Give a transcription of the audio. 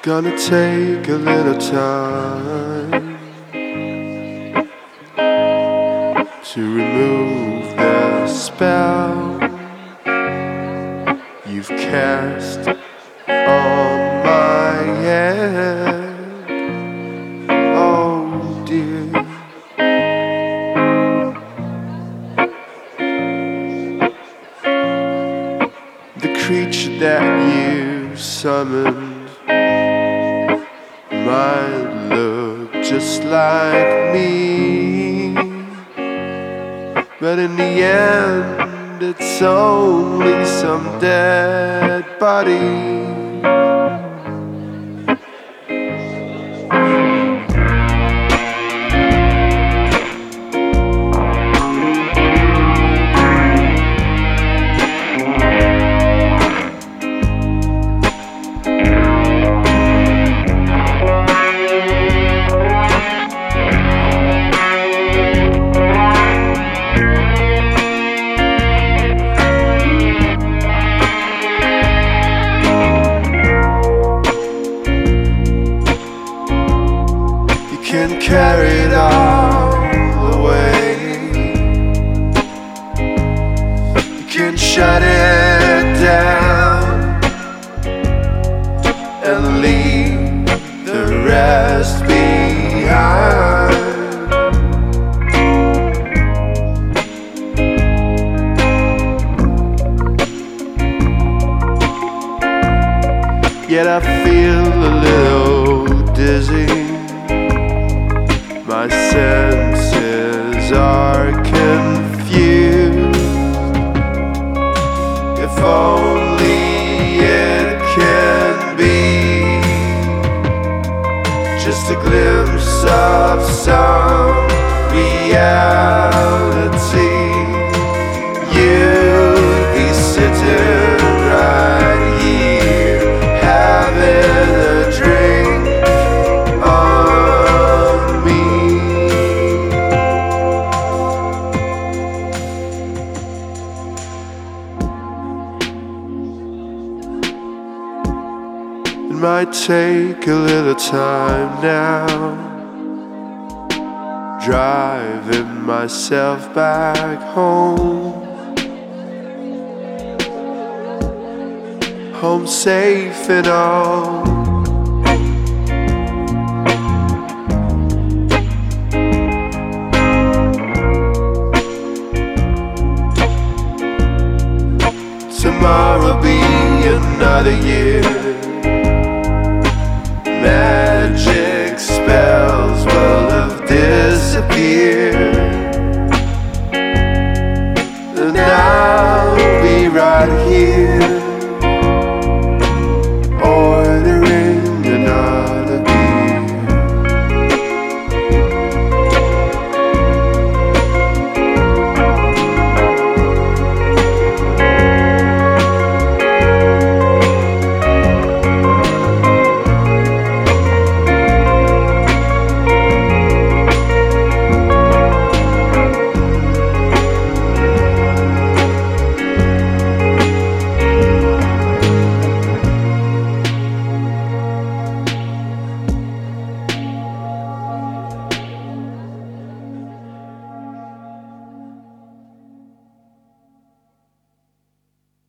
gonna take a little time to remove the spell you've cast on my head. Oh dear, the creature that you summoned might look just like me, but in the end it's only some dead body. Can carry it all away. You can shut it down and leave the rest behind. Yet I feel a little dizzy. My senses are confused. If only it can be just a glimpse of some reality. You'd be sitting right here having a drink on me. It might take a little time now, driving myself back home. Home safe and all,